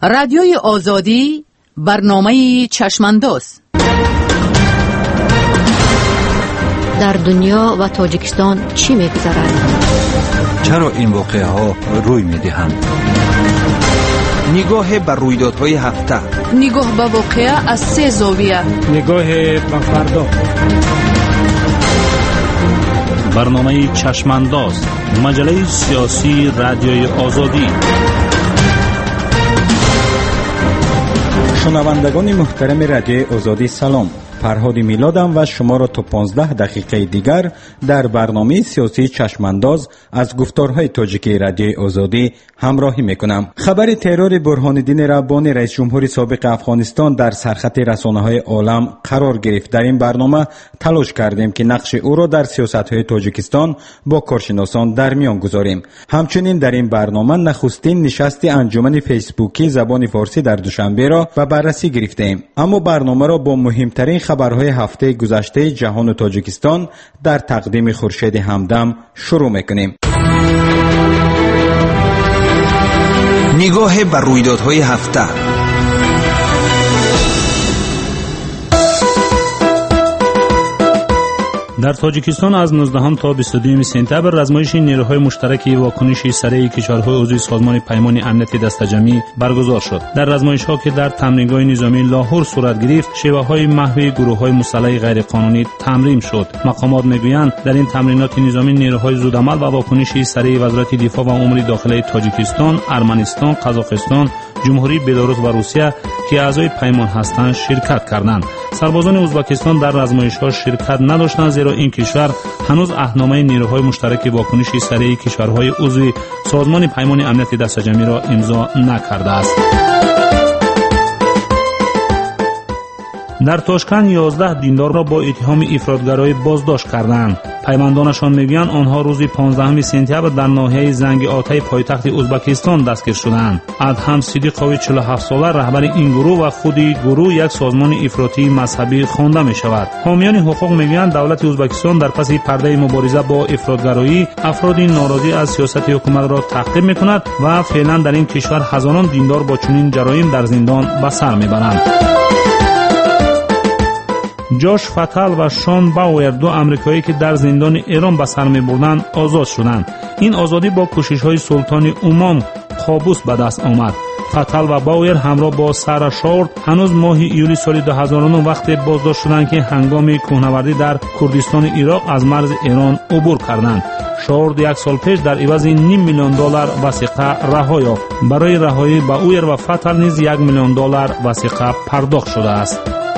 رادیوی آزادی، برنامه چشمانداز. در دنیا و تاجیکستان چی می‌گذرد؟ چرا این واقعه ها روی می‌دهند؟ نگاه بر رویدادهای هفته، نگاه به واقعه از 3 زاویه، نگاه به فردا. برنامه چشمانداز، مجله سیاسی رادیوی آزادی. شنوندگان محترم رادیوی آزادی سلام. فرهاد میلادم و شما را تا 15 دقیقه دیگر در برنامه سیاسی چشمانداز از گفتارهای تاجیکی رادیوی آزادی همراهی میکنم. خبر ترور برهان‌الدین ربانی رئیس جمهور سابق افغانستان در سرخط رسانه‌های عالم قرار گرفت. در این برنامه تلاش کردیم که نقش او را در سیاست‌های تاجیکستان با کارشناسان در میان گذاریم. همچنین در این برنامه نخستین نشست انجمن فیسبوکی زبان فارسی در دوشنبه را به بررسی گرفتیم. اما برنامه را با مهمترین خبرهای هفته گذشته جهان و تاجیکستان در تقدیم خورشید همدم شروع میکنیم. نگاه بر رویدادهای هفته. در تاجیکستان از 19 تا 22 سپتامبر رزمایش نیروهای مشترک واکنش سریع کشورهای عضو سازمان پیمان امنیت دسته‌جمعی برگزار شد. در رزمایش‌ها که در تمرینگاه نظامی لاهور صورت گرفت، شیوه‌های محوی گروه‌های مسلح غیرقانونی تمرین شد. مقامات می‌گویند در این تمرینات نظامی نیروهای زودعمل و واکنش سریع وزارت دفاع و امور داخلی تاجیکستان، ارمنستان، قزاقستان، جمهوری بلاروس و روسیه که اعضای پیمان هستند شرکت کردند. سربازان ازبکستان در رزمایش‌ها شرکت نداشتند، زیرا این کشور هنوز عهدنامه نیروهای مشترک واکنش سریع کشورهای عضو سازمان پیمان امنیت دسته‌جمعی را امضا نکرده است. در تاشکند 11 دیندار را با اتهام افراطگرایی بازداشت کردند. پیماندانشان میگویند آنها روز 15 سپتامبر در ناحیه زنگ آتای پایتخت ازبکستان دستگیر شدند. ادهم صدیقوی 47 ساله رهبر این گروه و خود گروه یک سازمان افراطی مذهبی خوانده می شود. حامیان حقوق میگویند دولت ازبکستان در پس پرده مبارزه با افراطگرایی افراد ناراضی از سیاست حکومت را تعقیب میکند و فعلا در این کشور هزاران دیندار با چنین جرایم در زندان به سر میبرند. جاش فتل و شان باور، دو امریکایی که در زندان ایران به سر می‌بردند، آزاد شدند. این آزادی با کوشش‌های سلطان عمان قابوس به دست آمد. فتل و باور همراه با سارا شورد هنوز ماه ایولی سال 2009 وقتی بازداشت شدند که هنگام کوهنوردی در کردستان عراق از مرز ایران عبور کردند. شورد 1 سال پیش در عوض $500,000 وثیقه رها یافت. برای رهایی باور و فتل نیز $1 میلیون وثیقه پرداخت شده است.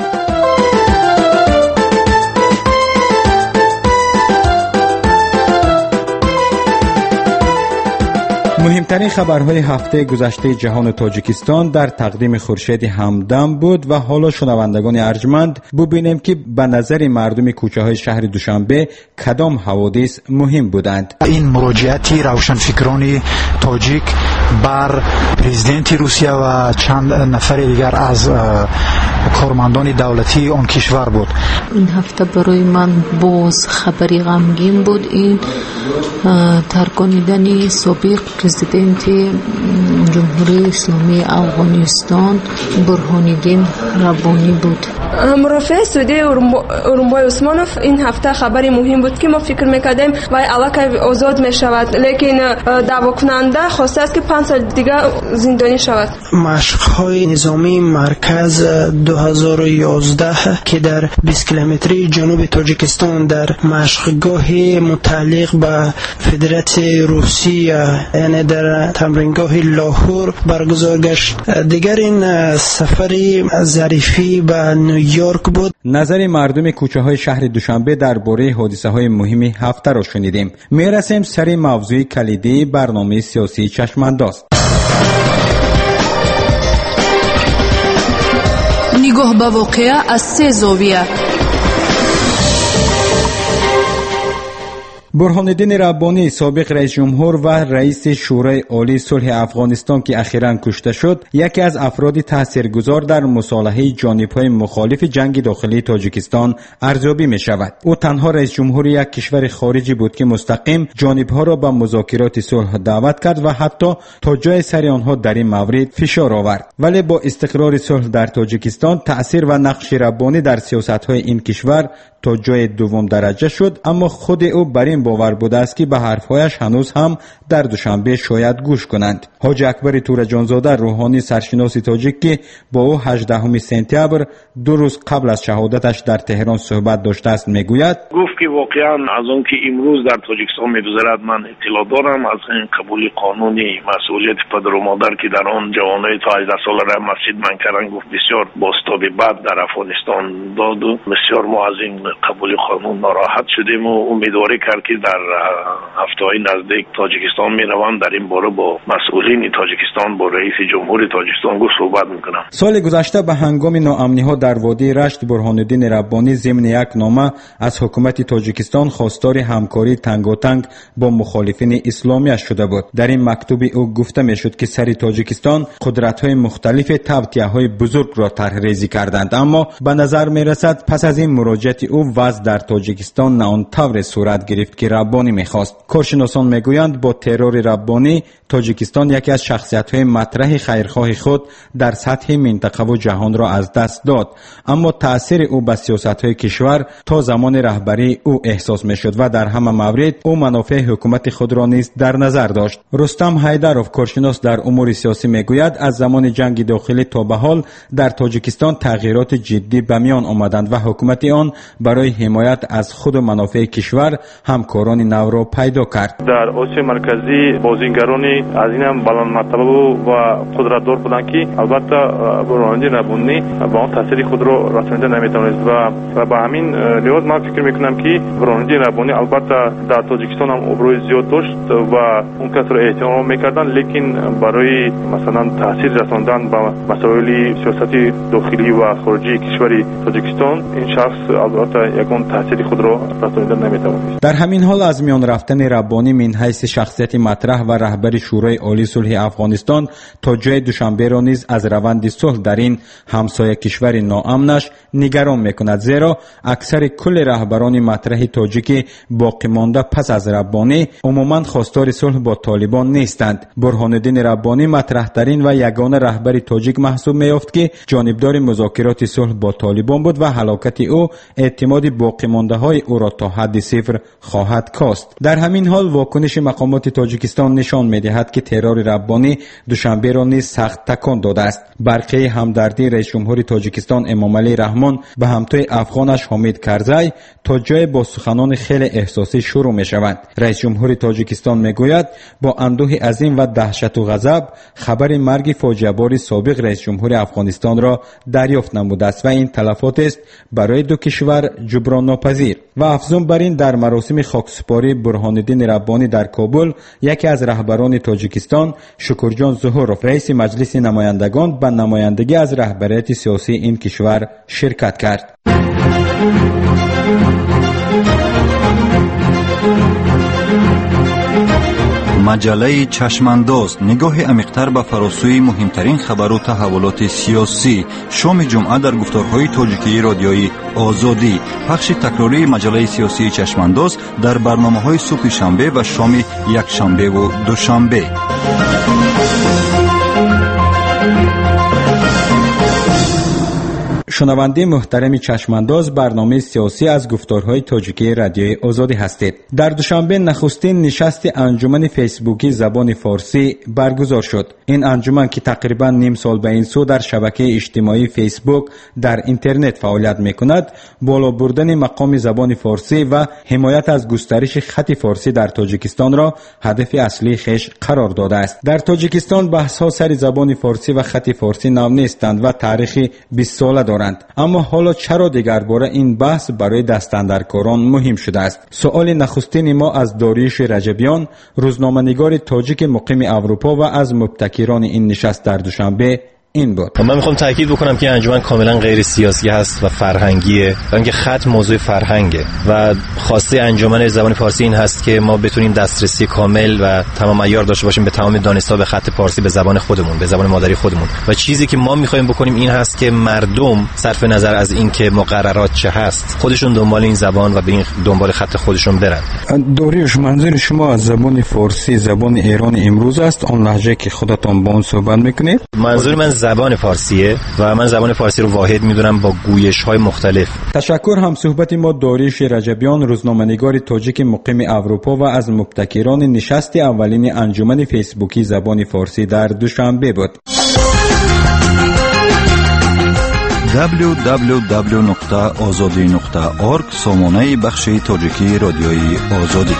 مهمترین خبرهای هفته گذشته جهان و تاجیکستان در تقدیم خورشید همدم بود و حالا شنوندگان ارجمند ببینیم که به نظر مردم کوچه‌های شهر دوشنبه کدام حوادث مهم بودند. این مراجعت روشنفکران تاجیک بر پرزیدنت روسیه و چند نفر دیگر از کارمندان دولتی آن کشور بود. این هفته برای من باز خبری غمگین بود. این ترکاندن سابق پرزیدنت جمهوری اسلامی افغانستان برهان‌الدین ربانی بود. مرافع سعودی اورنبای عثمانوف این هفته خبری مهم بود که ما فکر میکردیم و الکی آزاد میشود، لیکن دعوا کننده خواسته است که 5 سال دیگه زندانی شود. مشق‌های نظامی مرکز 2011 که در 20 کیلومتری جنوب تاجیکستان در مشقگاه متعلق به فدرات روسیه یعنی در تمرینگاه لاهور برگزار گشت. دیگر این سفری ظریفی به نیویورک بود. نظر مردم کوچه‌های شهر دوشنبه درباره حادثه‌های مهم هفته را شنیدیم. میرسیم سر موضوع کلیدی برنامه سیاسی چشمانداز. نگاه به واقعه از 3 زاویه. برهان الدین ربانی سابق رئیس جمهور و رئیس شورای عالی صلح افغانستان که اخیراً کشته شد، یکی از افراد تاثیرگذار در مصالحه جانب‌های مخالف جنگ داخلی تاجیکستان ارزیابی می‌شود. او تنها رئیس جمهور یک کشور خارجی بود که مستقیم جانب‌ها را به مذاکرات صلح دعوت کرد و حتی تا جای سر آنها در این مورد فشار آورد. ولی با استقرار صلح در تاجیکستان تأثیر و نقش ربانی در سیاست‌های این کشور تا جای دوم درجه شد، اما خود او بر این باور بوده است که به حرف‌هایش هنوز هم در دوشنبه شاید گوش کنند. حاج اکبر تورجانزاده روحانی سرشناس تاجیک که با او 18 سپتامبر 2 روز قبل از شهادتش در تهران صحبت داشته است میگوید: گفت که واقعا از اون که امروز در تاجیکستان می‌گذرد من اطلاع دارم از این قبول قانونی مسئولیت پدر و مادر که در آن جوانای تا 18 ساله را مسجد من کردن. گفت بسیار باستاب بد در افغانستان داد و بسیار ما از این قبول قانون ناراحت شدیم و امیدواری کرد که در هفته‌های نزدیک تاجیکستان میروند در این باره با مسئولین تاجیکستان با رئیس جمهور تاجیکستان گفت صحبت میکنم. سال گذشته به هنگام ناامنی‌ها در وادی رشت برهان الدین ربانی ضمن یک نامه از حکومت تاجیکستان خواستار همکاری تنگاتنگ با مخالفین اسلامی شده بود. در این مکتوب او گفته میشد که سر تاجیکستان قدرت‌های مختلف توطئه‌های بزرگ را طرح‌ریزی کردند، اما به نظر میرسد پس از این مراجعت او وضع در تاجیکستان نه آن طور صورت گرفت که ربانی میخواست. کارشناسان میگویند با ترور ربانی تاجیکستان یکی از شخصیت‌های مطرح خیرخواه خود در سطح منطقه و جهان را از دست داد، اما تأثیر او به سیاست‌های کشور تا زمان رهبری او احساس میشد و در همه مورد او منافع حکومت خود را نیز در نظر داشت. رستم حیدرов کارشناس در امور سیاسی میگوید از زمان جنگ داخلی تا به حال در تاجیکستان تغییرات جدی به میان آمدند و حکومت آن برای حمایت از خود و منافع کشور همکاران نو را پیدا کرد. در آسیا مرکزی بازیگرانی از این هم بلند مرتبه و قدرتدار بودند که البته برهان الدین ربانی با اون تاثیر خود را رسانیده نمیتونست و به همین لحاظ من فکر میکنم که برهان الدین ربانی البته در تاجیکستان هم ابروی زیاد داشت و اون کس را احترام میکردن، لیکن برای مثلا تاثیر رساندن به مسائل سیاست داخلی و خارجی کشور تاجیکستان این شخص البته یکون تاثیر خود را رسانیده نمیتوانست. در همین حال از میان رفتن ربانی من حیث شخصیت مطرح و رهبر شورای عالی صلح افغانستان تا جای دوشنبه را نیز از روند صلح در این همسایه کشور ناامنش نگران میکند، زیرا اکثر کل رهبران مطرح تاجیک باقی مانده پس از ربانی عموما خواستار صلح با طالبان نیستند. برهان الدین ربانی مطرح ترین و یگانه رهبر تاجیک محسوب میافت که جانبدار مذاکرات صلح با طالبان بود و هلاکت او اعتماد باقی مانده های او را تا حد صفر خواهد کاست. در همین حال واکنش مقامات تاجیکستان نشان میدهد که ترور ربانی دوشنبه را نیز سخت تکان داده است. برقه همدردی رئیس جمهور تاجیکستان امامعلی رحمان به همتای افغانش حامید کرزی تا جای با سخنان خیلی احساسی شروع می شوند. رئیس جمهور تاجیکستان میگوید با اندوه عظیم و دهشت و غضب خبر مرگ فاجعه بار سابق رئیس جمهور افغانستان را دریافت نموده است و این تلفات است برای دو کشور جبران ناپذیر. و افزون بر این در مراسم خاکسپاری برهان الدین ربانی در کابل یکی از رهبران تاجیکستان شکرجان ظهورov رئیس مجلس نمایندگان به نمایندگی از رهبریت سیاسی این کشور شرکت کرد. مجله چشمانداز نگاه عمیق‌تر به فراسوی مهمترین خبر و تحولات سیاسی. شام جمعه در گفتارهای تاجیکی رادیویی آزادی. پخش تکراری مجله سیاسی چشمانداز در برنامه‌های صبح شنبه و شام یک شنبه و دوشنبه. شنونده محترم چشمانداز، برنامه سیاسی از گفتارهای تاجیکی رادیوی آزادی هستید. در دوشنبه نخستین نشست انجمن فیسبوکی زبان فارسی برگزار شد. این انجمن که تقریبا نیم سال به این سو در شبکه اجتماعی فیسبوک در اینترنت فعالیت میکند، بالا بردن مقام زبان فارسی و حمایت از گسترش خط فارسی در تاجیکستان را هدف اصلی خیش قرار داده است. در تاجیکستان بحث‌ها سر زبان فارسی و خط فارسی نو نیستند و تاریخی 20 ساله دارند. اما حالا چرا دیگر باره این بحث برای دستاندرکاران مهم شده است؟ سوال نخستین ما از داریوش رجبیان، روزنامه‌نگار تاجیک مقیم اروپا و از مبتکران این نشست در دوشنبه این بود. من میخوام تاکید بکنم که انجمن کاملا غیر سیاسی هست و فرهنگیه و اینکه خط موضوع فرهنگه و خواسته انجمن زبان فارسی این هست که ما بتونیم دسترسی کامل و تمام عیار داشته باشیم به تمام دانشجوها به خط فارسی، به زبان خودمون، به زبان مادری خودمون. و چیزی که ما میخوایم بکنیم این هست که مردم صرف نظر از این که مقررات چه هست خودشون دنبال این زبان و به این دنبال خط خودشون برن. داریوش، منظور شما از زبان فارسی زبان ایران امروز است، آن لهجه که خودتون با اون صحبت میکنید؟ منظور من زبان فارسیه و من زبان فارسی رو واحد میدونم با گویش‌های مختلف. تشکر. هم صحبت ما داریوش رجبیان، روزنامه‌نگار تاجیک مقیم اروپا و از مبتکران نشست اولین انجمن فیسبوکی زبان فارسی در دوشنبه بود. www.azadi.org سامانه بخش تاجیکی رادیوی آزادی.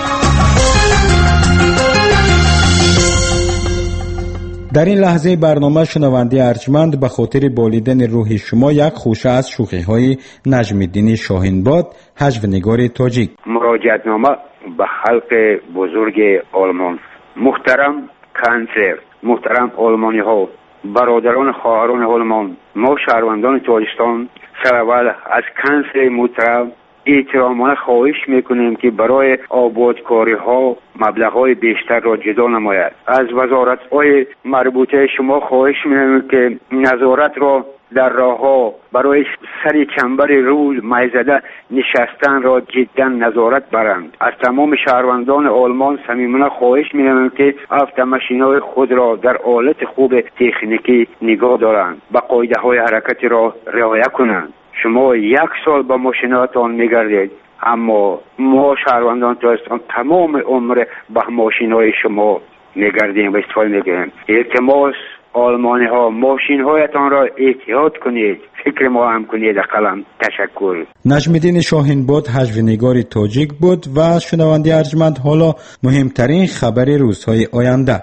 در این لحظه برنامه شنونده ارجمند به خاطر بالیدن روح شما یک خوشه از شوخی‌های نجم‌الدین شاهینباد، هجونگار تاجیک. مراجعتنامه به خلق بزرگ آلمان. محترم کانسلر، محترم آلمانی ها، برادران خواهران آلمان، ما شهروندان تاجیکستان سرول از کانسلر محترم احترامانه خواهش میکنیم که برای آبادکاری ها مبلغ های بیشتر را جدا نماید. از وزارت های مربوطه شما خواهش میکنیم که نظارت را در راه ها برای سر چنبر روز میزده نشستن را جدا نظارت برند. از تمام شهروندان آلمان صمیمانه خواهش می‌کنم که اتومبیل‌های خود را در حالت خوب تکنیکی نگاه دارند و قاعده‌های حرکت را رعایت کنند. شما یک سال با ماشیناتان می‌گردید، اما ما شهروندان تاجیکستان تمام عمر با ماشین‌های شما می‌گردیم و استفاده می‌کنیم. التماس آلمانی ها ماشین هایتان را احتیاط کنید، فکر ما هم کنید. قلم. تشکر. نجم‌الدین شاهینباد هجونگار تاجیک بود و شنونده ارجمند، حالا مهمترین خبر روزهای آینده.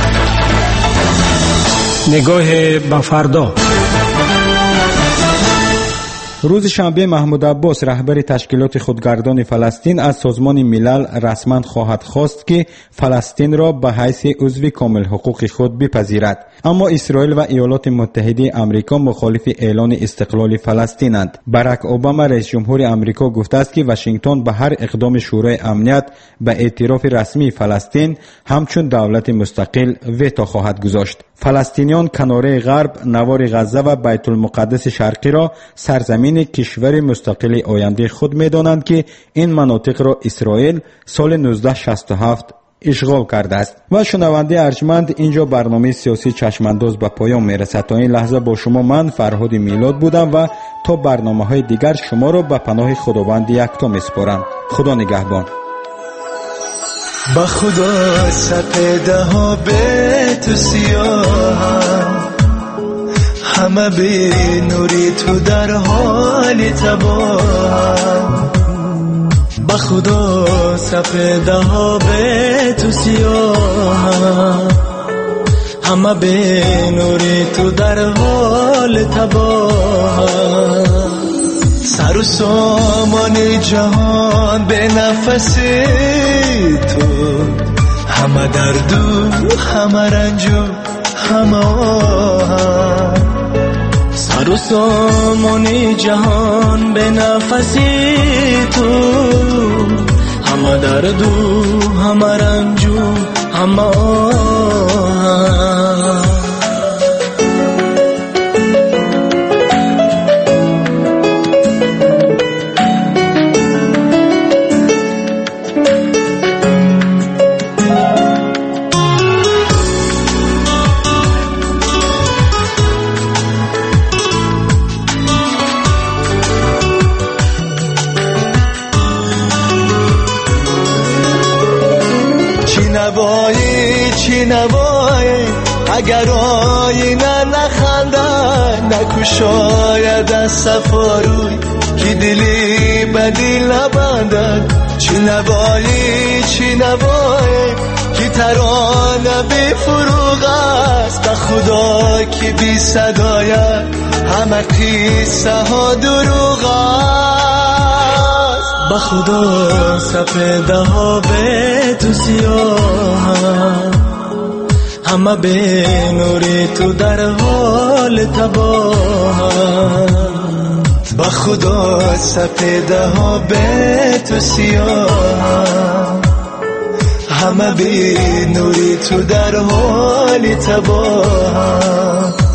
نگاه به فردا. روز شنبه محمود عباس رهبر تشکیلات خودگردان فلسطین از سازمان ملل رسما خواهد خواست که فلسطین را به حیث عضو کامل حقوق خود بپذیرد. اما اسرائیل و ایالات متحده آمریکا مخالف اعلان استقلال فلسطینند. باراک اوباما رئیس جمهور آمریکا گفته است که واشنگتن به هر اقدام شورای امنیت به اعتراف رسمی فلسطین همچون دولت مستقل ویتو خواهد گذاشت. فلسطینیان کناره غرب، نوار غزه و بیت المقدس شرقی را سرزمین کشور مستقل آینده خود می‌دانند که این مناطق را اسرائیل سال 1967 اشغال کرده است. و شنونده ارجمند، اینجا برنامه سیاسی چشمانداز به پایان میرسد. تا این لحظه با شما من فرهاد میلاد بودم و تا برنامه‌های دیگر شما را به پناه خداوند یکتا میسپارم. خدا نگهبان. با خدا سپیده ها به تو سیاه، همه به نوری تو در حال تباه. با خدا سپیده ها به تو سیاه، همه به نوری تو در حال تباه. سر و سامان جهان به نفس تو، همه درد و همه رنج و همه آه. سر و سامان جهان به نفس تو، همه درد و همه رنج و همه آه. چی نوایی اگر آینه نخنده، نکشاید از صفاروی که دلی به دل نبندد. چی نوایی که ترانه بی فروغ است، به خدا که بی صدایت همه قصه ها دروغ است. به خدا سپیده ها به تو سیاه، همه به نوری تو در حال حال تباهت، با خدا سپیده ها به تو سیاه، همه بی نوری تو در حال تباهت.